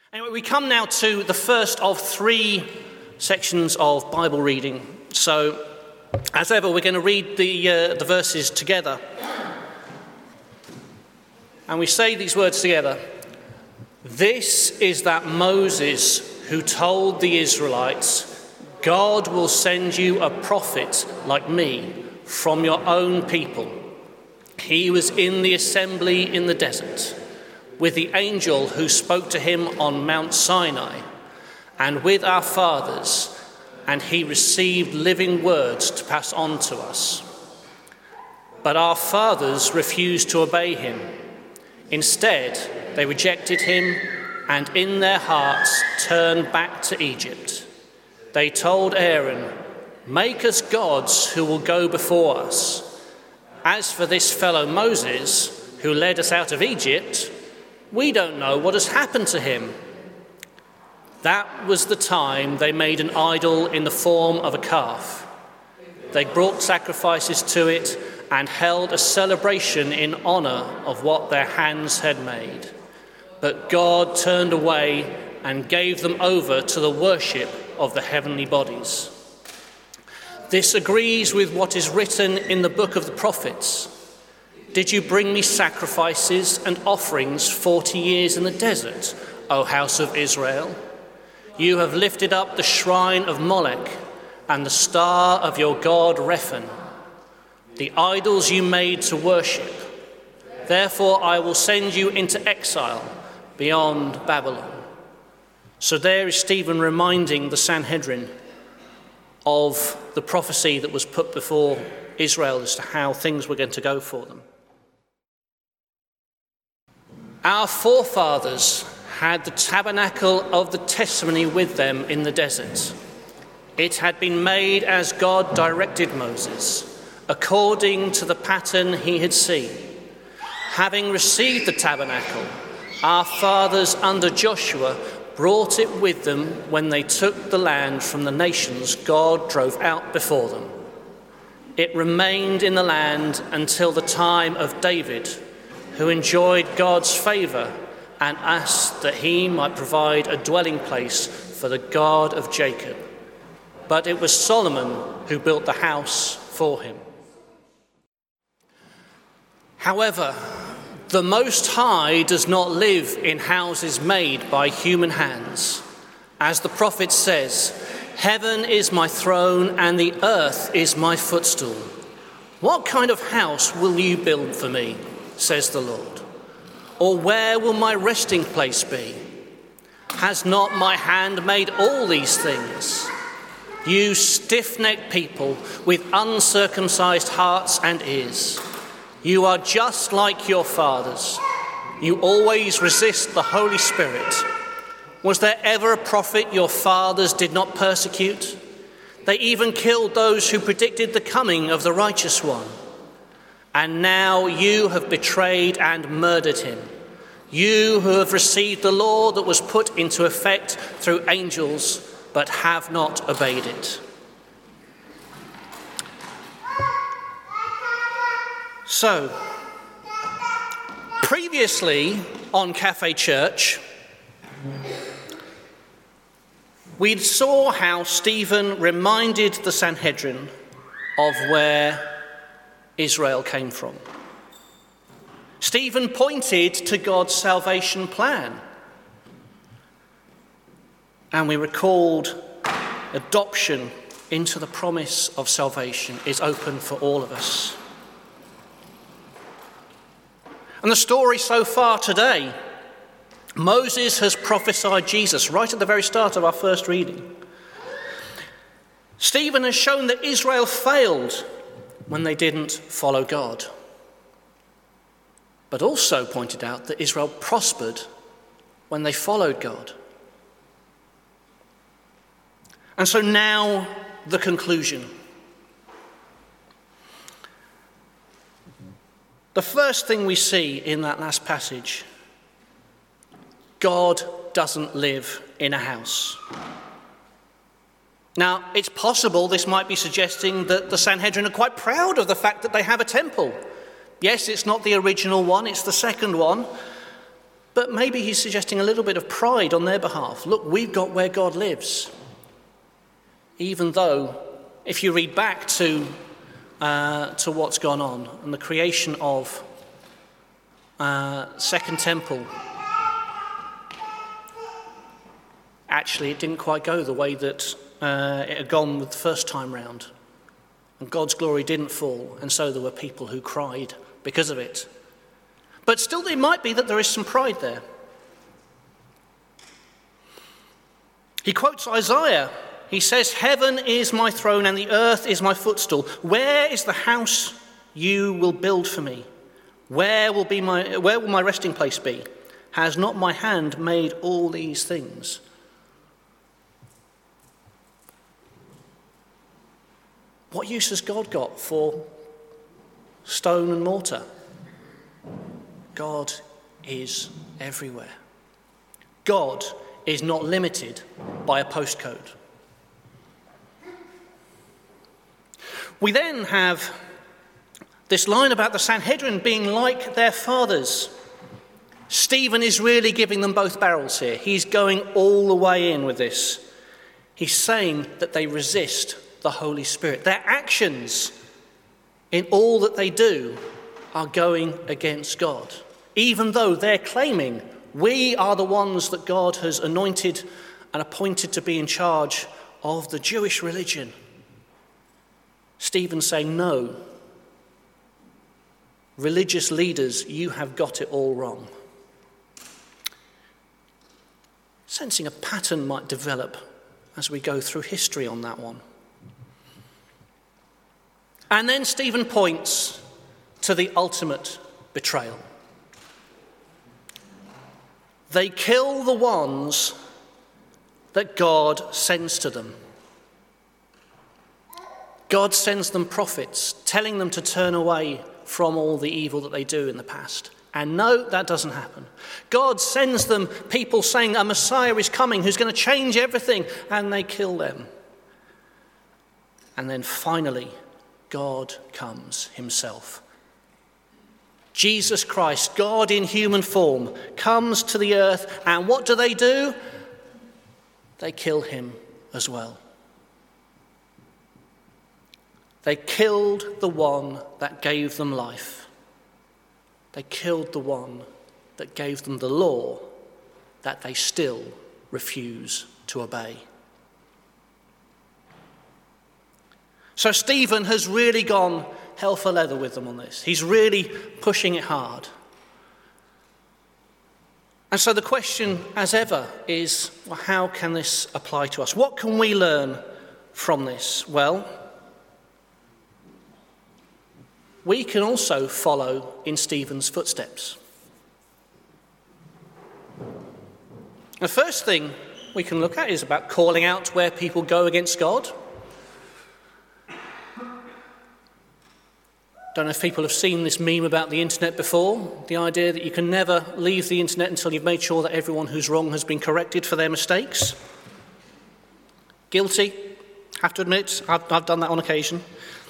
Anyway, we come now to the first of three sections of Bible reading. So, as ever, we're going to read the verses together. And we say these words together. This is that Moses who told the Israelites, God will send you a prophet like me from your own people. He was in the assembly in the desert with the angel who spoke to him on Mount Sinai and with our fathers, and he received living words to pass on to us. But our fathers refused to obey him. Instead, they rejected him and in their hearts turned back to Egypt. They told Aaron, "Make us gods who will go before us. As for this fellow Moses, who led us out of Egypt, we don't know what has happened to him." That was the time they made an idol in the form of a calf. They brought sacrifices to it and held a celebration in honor of what their hands had made. But God turned away and gave them over to the worship of the heavenly bodies. This agrees with what is written in the book of the prophets. Did you bring me sacrifices and offerings 40 years in the desert, O house of Israel? You have lifted up the shrine of Molech and the star of your god Rephan, the idols you made to worship. Therefore I will send you into exile beyond Babylon. So there is Stephen reminding the Sanhedrin of the prophecy that was put before Israel as to how things were going to go for them. Our forefathers had the tabernacle of the testimony with them in the desert. It had been made as God directed Moses, according to the pattern he had seen. Having received the tabernacle, our fathers under Joshua brought it with them when they took the land from the nations God drove out before them. It remained in the land until the time of David, who enjoyed God's favour and asked that he might provide a dwelling place for the God of Jacob. But it was Solomon who built the house for him. However, the Most High does not live in houses made by human hands. As the prophet says, "Heaven is my throne and the earth is my footstool. What kind of house will you build for me, says the Lord? Or where will my resting place be? Has not my hand made all these things? You stiff-necked people with uncircumcised hearts and ears. You are just like your fathers. You always resist the Holy Spirit. Was there ever a prophet your fathers did not persecute? They even killed those who predicted the coming of the righteous one. And now you have betrayed and murdered him. You who have received the law that was put into effect through angels, but have not obeyed it." So, previously on Cafe Church, we saw how Stephen reminded the Sanhedrin of where Israel came from. Stephen pointed to God's salvation plan. And we recalled adoption into the promise of salvation is open for all of us. And the story so far today, Moses has prophesied Jesus right at the very start of our first reading. Stephen has shown that Israel failed when they didn't follow God, but also pointed out that Israel prospered when they followed God. And so now the conclusion. The first thing we see in that last passage, God doesn't live in a house. Now, it's possible this might be suggesting that the Sanhedrin are quite proud of the fact that they have a temple. Yes, it's not the original one, it's the second one. But maybe he's suggesting a little bit of pride on their behalf. Look, we've got where God lives. Even though, if you read back to what's gone on and the creation of Second Temple, actually it didn't quite go the way that it had gone with the first time round. And God's glory didn't fall, and so there were people who cried because of it. But still, it might be that there is some pride there. He quotes Isaiah. He says, "Heaven is my throne and the earth is my footstool. Where is the house you will build for me? Where will my resting place be? Has not my hand made all these things?" What use has God got for stone and mortar? God is everywhere. God is not limited by a postcode. We then have this line about the Sanhedrin being like their fathers. Stephen is really giving them both barrels here. He's going all the way in with this. He's saying that they resist the Holy Spirit. Their actions in all that they do are going against God, even though they're claiming we are the ones that God has anointed and appointed to be in charge of the Jewish religion. Stephen's saying, no, religious leaders, you have got it all wrong. Sensing a pattern might develop as we go through history on that one. And then Stephen points to the ultimate betrayal. They kill the ones that God sends to them. God sends them prophets, telling them to turn away from all the evil that they do in the past. And no, that doesn't happen. God sends them people saying a Messiah is coming who's going to change everything, and they kill them. And then finally, God comes himself. Jesus Christ, God in human form, comes to the earth, and what do? They kill him as well. They killed the one that gave them life. They killed the one that gave them the law that they still refuse to obey. So Stephen has really gone hell for leather with them on this. He's really pushing it hard. And so the question, as ever, is, well, how can this apply to us? What can we learn from this? Well, we can also follow in Stephen's footsteps. The first thing we can look at is about calling out where people go against God. Don't know if people have seen this meme about the internet before, the idea that you can never leave the internet until you've made sure that everyone who's wrong has been corrected for their mistakes. Guilty, have to admit, I've done that on occasion.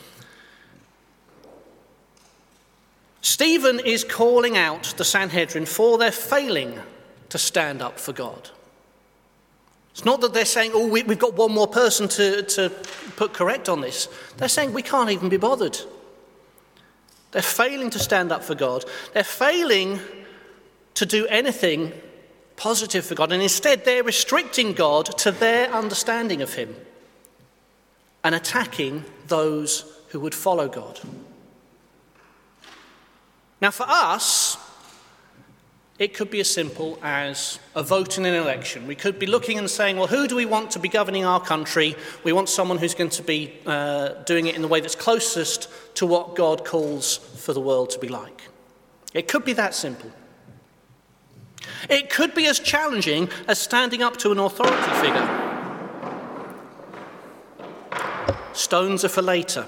Stephen is calling out the Sanhedrin for their failing to stand up for God. It's not that they're saying, oh, we've got one more person to put correct on this. They're saying we can't even be bothered. They're failing to stand up for God. They're failing to do anything positive for God. And instead, they're restricting God to their understanding of him and attacking those who would follow God. Now, for us, it could be as simple as a vote in an election. We could be looking and saying, well, who do we want to be governing our country? We want someone who's going to be doing it in the way that's closest to what God calls for the world to be like. It could be that simple. It could be as challenging as standing up to an authority figure. Stones are for later.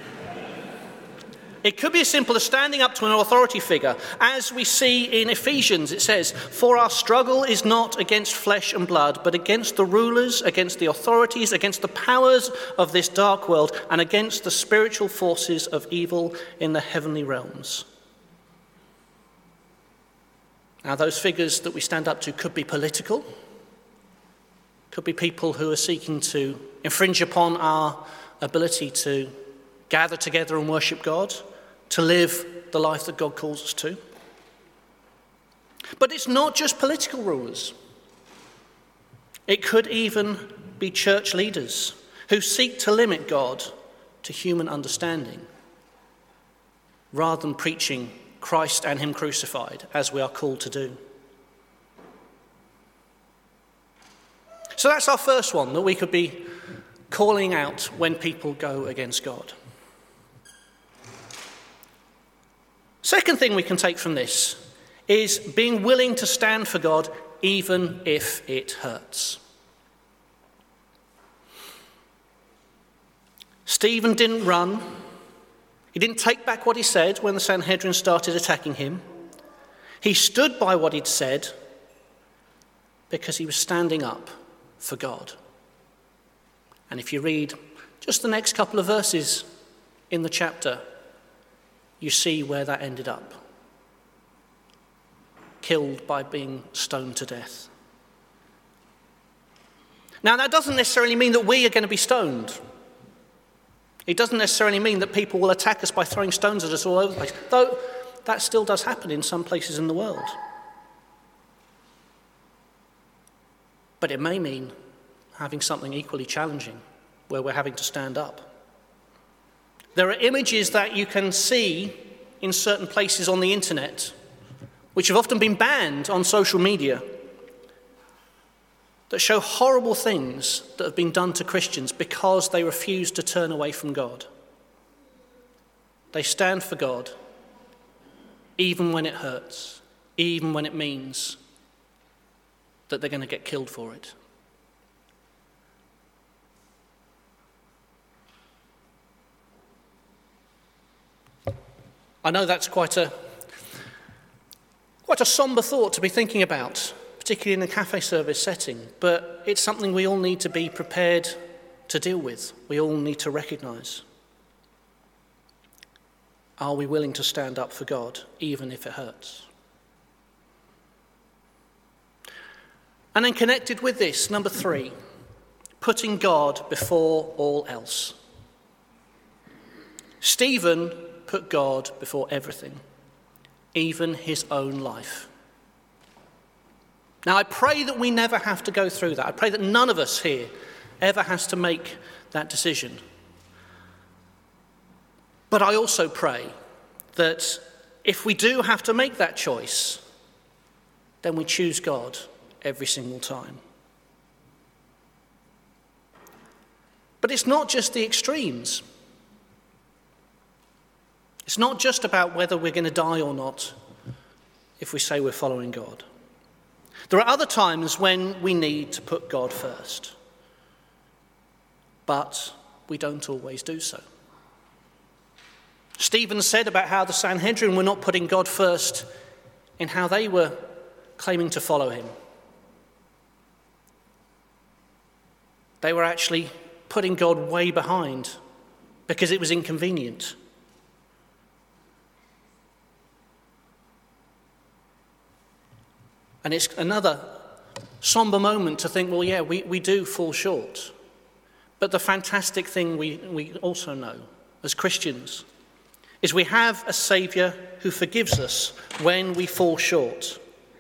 It could be as simple as standing up to an authority figure. As we see in Ephesians, it says, "For our struggle is not against flesh and blood, but against the rulers, against the authorities, against the powers of this dark world, and against the spiritual forces of evil in the heavenly realms." Now, those figures that we stand up to could be political, could be people who are seeking to infringe upon our ability to gather together and worship God, to live the life that God calls us to. But it's not just political rulers. It could even be church leaders who seek to limit God to human understanding, rather than preaching Christ and him crucified, as we are called to do. So that's our first one, that we could be calling out when people go against God. Second thing we can take from this is being willing to stand for God even if it hurts. Stephen didn't run. He didn't take back what he said when the Sanhedrin started attacking him. He stood by what he'd said because he was standing up for God. And if you read just the next couple of verses in the chapter, you see where that ended up. Killed by being stoned to death. Now, that doesn't necessarily mean that we are going to be stoned. It doesn't necessarily mean that people will attack us by throwing stones at us all over the place, though that still does happen in some places in the world. But it may mean having something equally challenging, where we're having to stand up. There are images that you can see in certain places on the internet, which have often been banned on social media, that show horrible things that have been done to Christians because they refuse to turn away from God. They stand for God even when it hurts, even when it means that they're going to get killed for it. I know that's quite a somber thought to be thinking about, particularly in a cafe service setting, but it's something we all need to be prepared to deal with. We all need to recognise. Are we willing to stand up for God, even if it hurts? And then connected with this, number 3, putting God before all else. Stephen put God before everything, even his own life. Now, I pray that we never have to go through that. I pray that none of us here ever has to make that decision. But I also pray that if we do have to make that choice, then we choose God every single time. But it's not just the extremes. It's not just about whether we're going to die or not if we say we're following God. There are other times when we need to put God first, but we don't always do so. Stephen said about how the Sanhedrin were not putting God first in how they were claiming to follow him. They were actually putting God way behind because it was inconvenient. And it's another somber moment to think, well, yeah, we do fall short. But the fantastic thing we also know as Christians is we have a Saviour who forgives us when we fall short,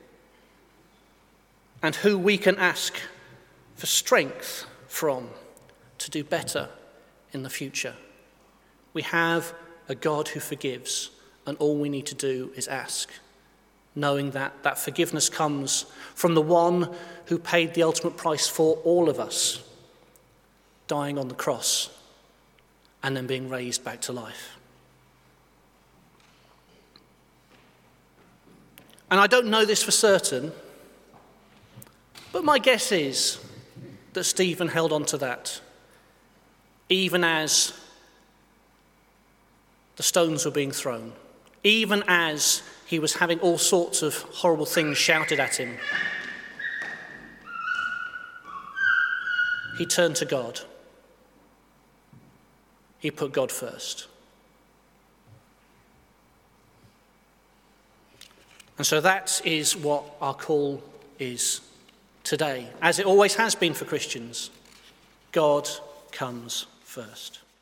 and who we can ask for strength from to do better in the future. We have a God who forgives, and all we need to do is ask, knowing that that forgiveness comes from the one who paid the ultimate price for all of us, dying on the cross and then being raised back to life. And I don't know this for certain, but my guess is that Stephen held on to that, even as the stones were being thrown, even as he was having all sorts of horrible things shouted at him. He turned to God. He put God first. And so that is what our call is today, as it always has been for Christians. God comes first.